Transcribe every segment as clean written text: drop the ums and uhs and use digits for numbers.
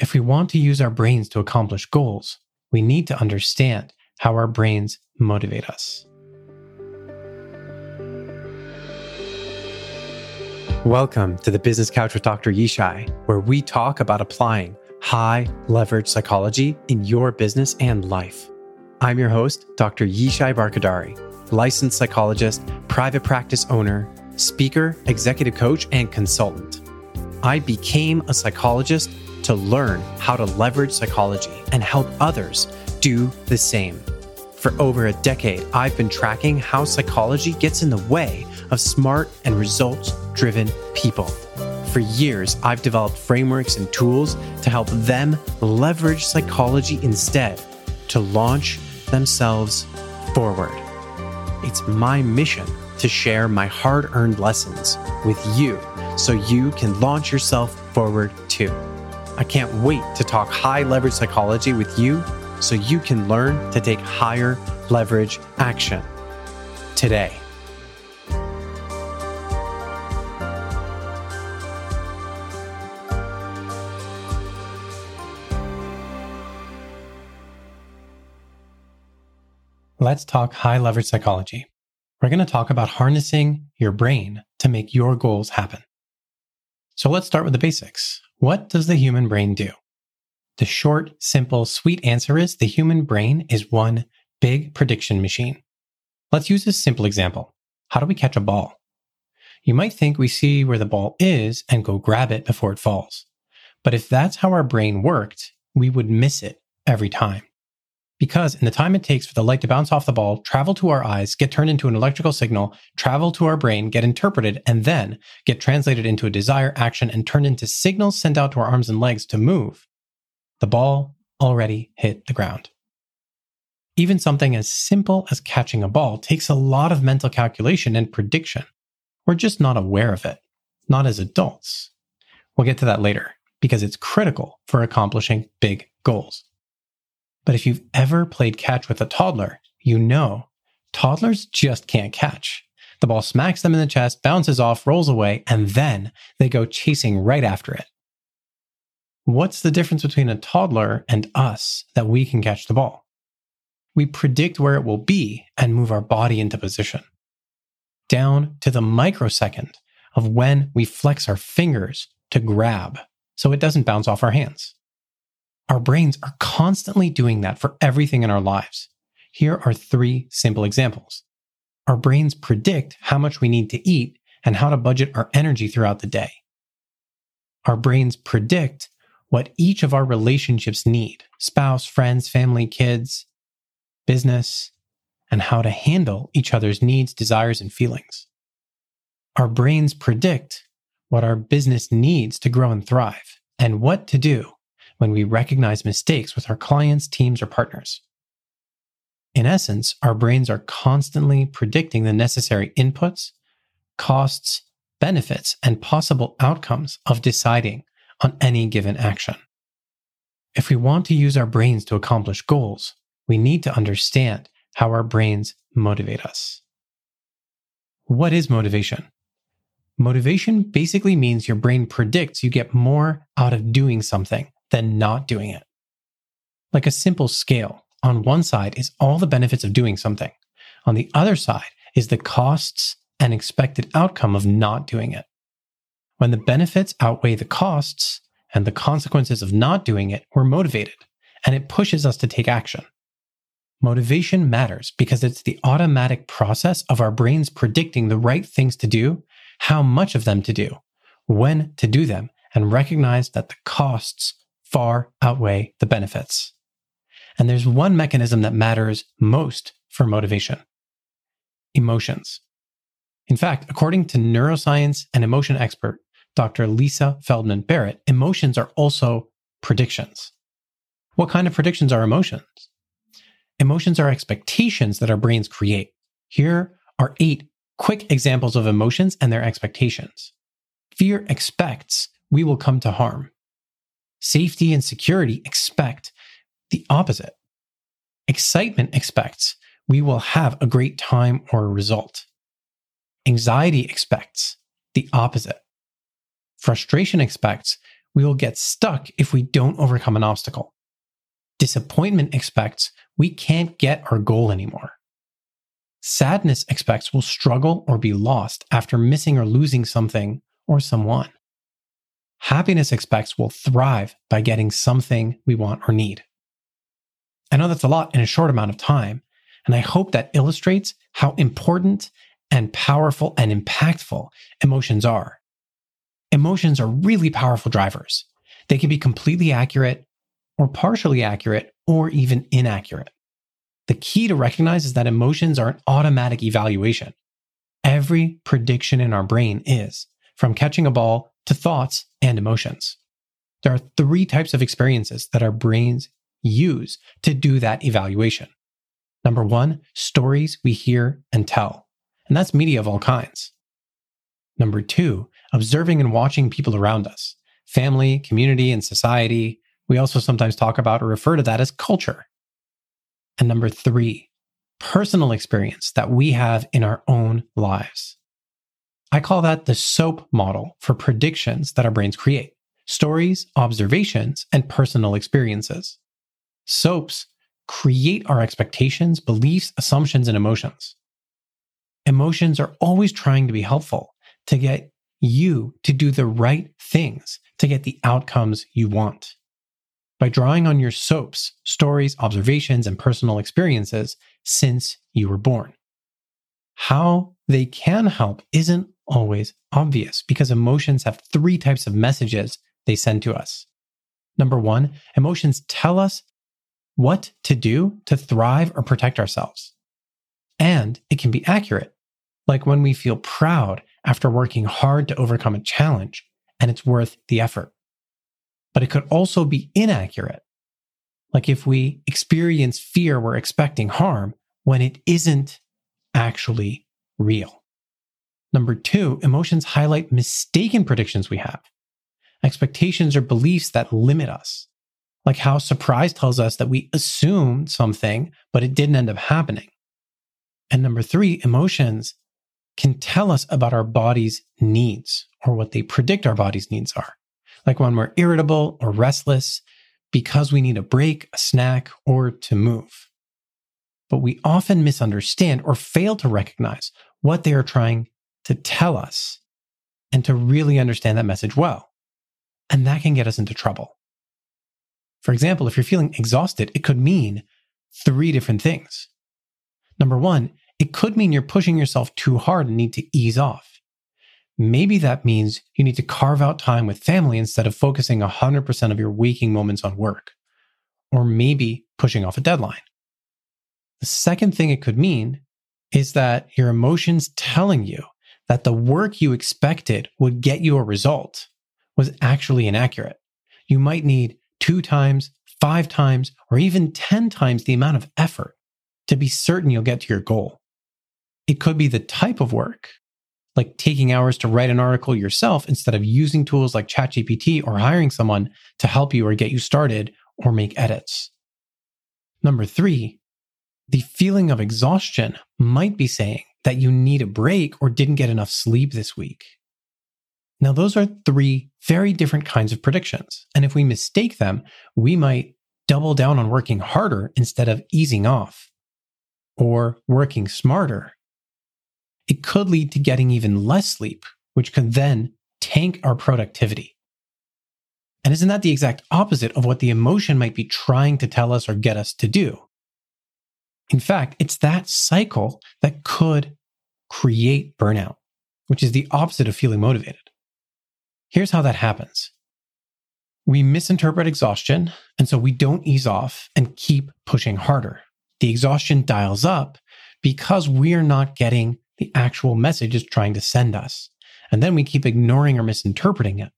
If we want to use our brains to accomplish goals, we need to understand how our brains motivate us. Welcome to the Business Couch with Dr. Yishai, where we talk about applying high leverage psychology in your business and life. I'm your host, Dr. Yishai Barkadari, licensed psychologist, private practice owner, speaker, executive coach, and consultant. I became a psychologist to learn how to leverage psychology and help others do the same. For over a decade, I've been tracking how psychology gets in the way of smart and results-driven people. For years, I've developed frameworks and tools to help them leverage psychology instead to launch themselves forward. It's my mission to share my hard-earned lessons with you so you can launch yourself forward too. I can't wait to talk high leverage psychology with you so you can learn to take higher leverage action today. Let's talk high leverage psychology. We're going to talk about harnessing your brain to make your goals happen. So let's start with the basics. What does the human brain do? The short, simple, sweet answer is the human brain is one big prediction machine. Let's use a simple example. How do we catch a ball? You might think we see where the ball is and go grab it before it falls. But if that's how our brain worked, we would miss it every time. Because in the time it takes for the light to bounce off the ball, travel to our eyes, get turned into an electrical signal, travel to our brain, get interpreted, and then get translated into a desire, action, and turned into signals sent out to our arms and legs to move, the ball already hit the ground. Even something as simple as catching a ball takes a lot of mental calculation and prediction. We're just not aware of it, not as adults. We'll get to that later, because it's critical for accomplishing big goals. But if you've ever played catch with a toddler, you know toddlers just can't catch. The ball smacks them in the chest, bounces off, rolls away, and then they go chasing right after it. What's the difference between a toddler and us that we can catch the ball? We predict where it will be and move our body into position, down to the microsecond of when we flex our fingers to grab so it doesn't bounce off our hands. Our brains are constantly doing that for everything in our lives. Here are 3 simple examples. Our brains predict how much we need to eat and how to budget our energy throughout the day. Our brains predict what each of our relationships need: spouse, friends, family, kids, business, and how to handle each other's needs, desires, and feelings. Our brains predict what our business needs to grow and thrive, and what to do when we recognize mistakes with our clients, teams, or partners. In essence, our brains are constantly predicting the necessary inputs, costs, benefits, and possible outcomes of deciding on any given action. If we want to use our brains to accomplish goals, we need to understand how our brains motivate us. What is motivation? Motivation basically means your brain predicts you get more out of doing something than not doing it. Like a simple scale, on one side is all the benefits of doing something. On the other side is the costs and expected outcome of not doing it. When the benefits outweigh the costs and the consequences of not doing it, we're motivated, and it pushes us to take action. Motivation matters because it's the automatic process of our brains predicting the right things to do, how much of them to do, when to do them, and recognize that the costs far outweigh the benefits. And there's one mechanism that matters most for motivation: emotions. In fact, according to neuroscience and emotion expert Dr. Lisa Feldman Barrett, emotions are also predictions. What kind of predictions are emotions? Emotions are expectations that our brains create. Here are 8 quick examples of emotions and their expectations. Fear expects we will come to harm. Safety and security expect the opposite. Excitement expects we will have a great time or a result. Anxiety expects the opposite. Frustration expects we will get stuck if we don't overcome an obstacle. Disappointment expects we can't get our goal anymore. Sadness expects we'll struggle or be lost after missing or losing something or someone. Happiness expects we'll thrive by getting something we want or need. I know that's a lot in a short amount of time, and I hope that illustrates how important and powerful and impactful emotions are. Emotions are really powerful drivers. They can be completely accurate or partially accurate or even inaccurate. The key to recognize is that emotions are an automatic evaluation. Every prediction in our brain is, from catching a ball to thoughts and emotions. There are 3 types of experiences that our brains use to do that evaluation. Number 1, stories we hear and tell, and that's media of all kinds. Number 2, observing and watching people around us, family, community, and society. We also sometimes talk about or refer to that as culture. And number 3, personal experience that we have in our own lives. I call that the SOAP model for predictions that our brains create: stories, observations, and personal experiences. SOAPs create our expectations, beliefs, assumptions, and emotions. Emotions are always trying to be helpful, to get you to do the right things, to get the outcomes you want. By drawing on your SOAPs, stories, observations, and personal experiences since you were born. How they can help isn't always obvious because emotions have 3 types of messages they send to us. Number 1, emotions tell us what to do to thrive or protect ourselves. And it can be accurate, like when we feel proud after working hard to overcome a challenge and it's worth the effort. But it could also be inaccurate, like if we experience fear, we're expecting harm when it isn't actually real. Number 2, emotions highlight mistaken predictions we have. Expectations or beliefs that limit us, like how surprise tells us that we assumed something, but it didn't end up happening. And number 3, emotions can tell us about our body's needs or what they predict our body's needs are. Like when we're irritable or restless because we need a break, a snack, or to move. But we often misunderstand or fail to recognize what they are trying to tell us and to really understand that message well. And that can get us into trouble. For example, if you're feeling exhausted, it could mean 3 different things. Number 1, it could mean you're pushing yourself too hard and need to ease off. Maybe that means you need to carve out time with family instead of focusing 100% of your waking moments on work, or maybe pushing off a deadline. The second thing it could mean is that your emotions telling you that the work you expected would get you a result was actually inaccurate. You might need 2 times, 5 times, or even 10 times the amount of effort to be certain you'll get to your goal. It could be the type of work, like taking hours to write an article yourself instead of using tools like ChatGPT or hiring someone to help you or get you started or make edits. Number 3, the feeling of exhaustion might be saying that you need a break or didn't get enough sleep this week. Now, those are 3 very different kinds of predictions. And if we mistake them, we might double down on working harder instead of easing off or working smarter. It could lead to getting even less sleep, which could then tank our productivity. And isn't that the exact opposite of what the emotion might be trying to tell us or get us to do? In fact, it's that cycle that could create burnout, which is the opposite of feeling motivated. Here's how that happens. We misinterpret exhaustion, and so we don't ease off and keep pushing harder. The exhaustion dials up because we are not getting the actual message it's trying to send us. And then we keep ignoring or misinterpreting it.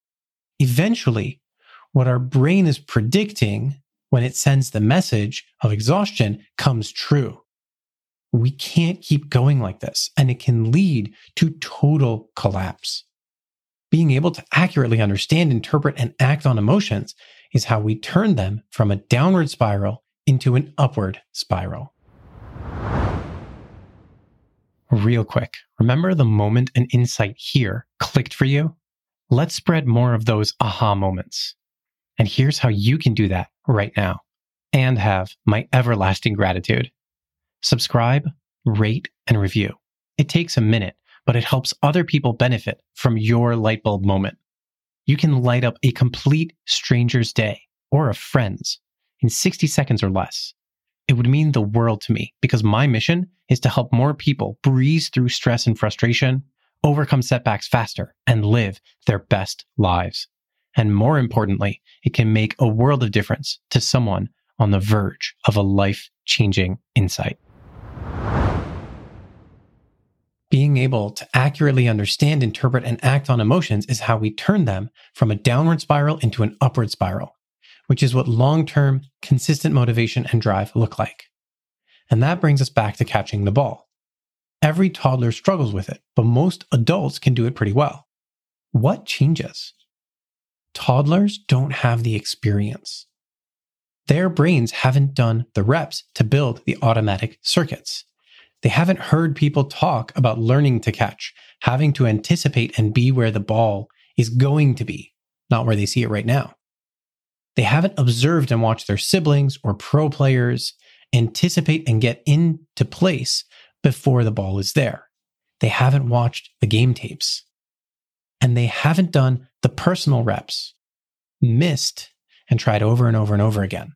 Eventually, what our brain is predicting when it sends the message of exhaustion comes true. We can't keep going like this, and it can lead to total collapse. Being able to accurately understand, interpret, and act on emotions is how we turn them from a downward spiral into an upward spiral. Real quick, remember the moment an insight here clicked for you? Let's spread more of those aha moments. And here's how you can do that right now and have my everlasting gratitude. Subscribe, rate, and review. It takes a minute, but it helps other people benefit from your light bulb moment. You can light up a complete stranger's day or a friend's in 60 seconds or less. It would mean the world to me because my mission is to help more people breeze through stress and frustration, overcome setbacks faster, and live their best lives. And more importantly, it can make a world of difference to someone on the verge of a life-changing insight. Being able to accurately understand, interpret, and act on emotions is how we turn them from a downward spiral into an upward spiral, which is what long-term, consistent motivation and drive look like. And that brings us back to catching the ball. Every toddler struggles with it, but most adults can do it pretty well. What changes? Toddlers don't have the experience. Their brains haven't done the reps to build the automatic circuits. They haven't heard people talk about learning to catch, having to anticipate and be where the ball is going to be, not where they see it right now. They haven't observed and watched their siblings or pro players anticipate and get into place before the ball is there. They haven't watched the game tapes. And they haven't done the personal reps, missed, and tried over and over and over again.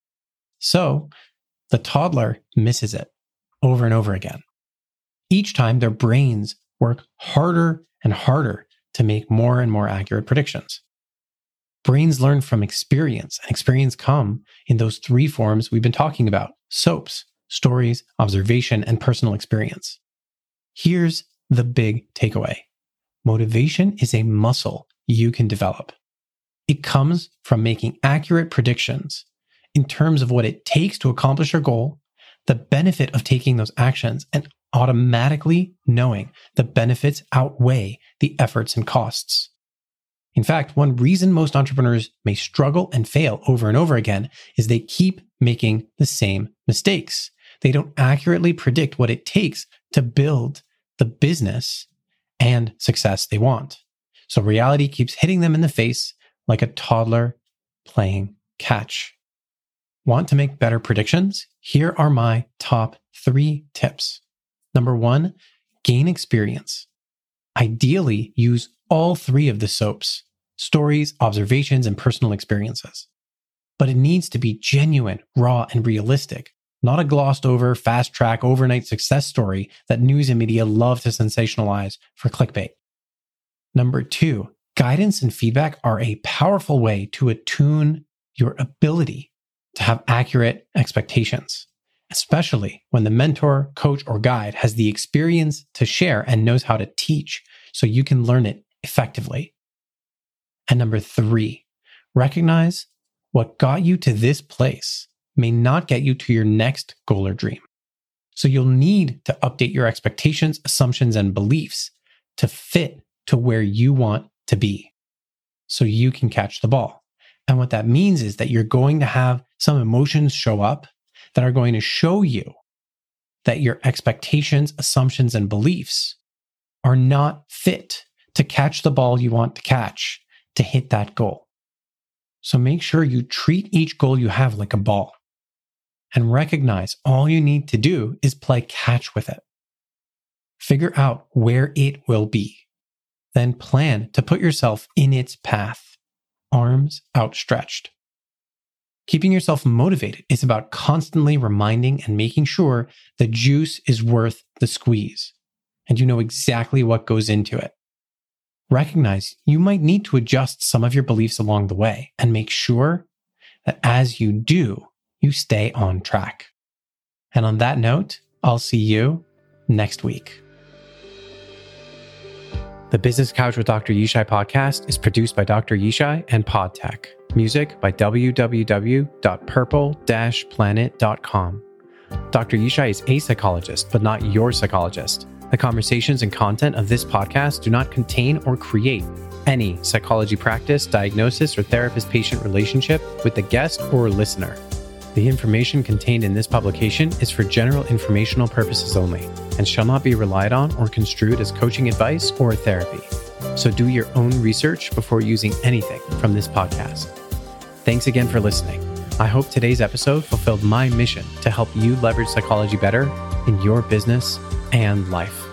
So the toddler misses it over and over again. Each time their brains work harder and harder to make more and more accurate predictions. Brains learn from experience, and experience come in those three forms we've been talking about: SOAPs, stories, observation, and personal experience. Here's the big takeaway. Motivation is a muscle you can develop. It comes from making accurate predictions in terms of what it takes to accomplish your goal, the benefit of taking those actions, and automatically knowing the benefits outweigh the efforts and costs. In fact, one reason most entrepreneurs may struggle and fail over and over again is they keep making the same mistakes. They don't accurately predict what it takes to build the business and success they want. So reality keeps hitting them in the face like a toddler playing catch. Want to make better predictions? Here are my top 3 tips. Number 1, gain experience. Ideally, use all 3 of the SOAPs: stories, observations, and personal experiences. But it needs to be genuine, raw, and realistic, not a glossed over, fast track, overnight success story that news and media love to sensationalize for clickbait. Number 2, guidance and feedback are a powerful way to attune your ability to have accurate expectations, especially when the mentor, coach, or guide has the experience to share and knows how to teach so you can learn it effectively. And number 3, recognize what got you to this place may not get you to your next goal or dream. So you'll need to update your expectations, assumptions, and beliefs to fit to where you want to be so you can catch the ball. And what that means is that you're going to have some emotions show up that are going to show you that your expectations, assumptions, and beliefs are not fit to catch the ball you want to catch to hit that goal. So make sure you treat each goal you have like a ball and recognize all you need to do is play catch with it. Figure out where it will be. Then plan to put yourself in its path, arms outstretched. Keeping yourself motivated is about constantly reminding and making sure the juice is worth the squeeze, and you know exactly what goes into it. Recognize you might need to adjust some of your beliefs along the way and make sure that as you do, you stay on track. And on that note, I'll see you next week. The Business Couch with Dr. Yishai podcast is produced by Dr. Yishai and PodTech. Music by www.purple-planet.com. Dr. Yishai is a psychologist, but not your psychologist. The conversations and content of this podcast do not contain or create any psychology practice, diagnosis, or therapist-patient relationship with the guest or listener. The information contained in this publication is for general informational purposes only and shall not be relied on or construed as coaching advice or therapy. So do your own research before using anything from this podcast. Thanks again for listening. I hope today's episode fulfilled my mission to help you leverage psychology better in your business and life.